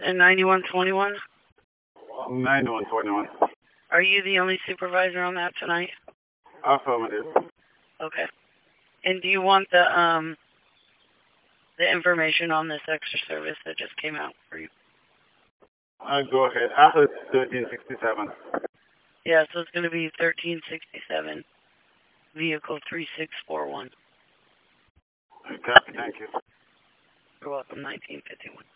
And 9121? 9121. Are you the only supervisor on that tonight? Affirmative. Okay. And do you want the information on this extra service that just came out for you? Go ahead. After 1367. Yeah, so it's going to be 1367, vehicle 3641. Copy, thank you. You're welcome, 1951.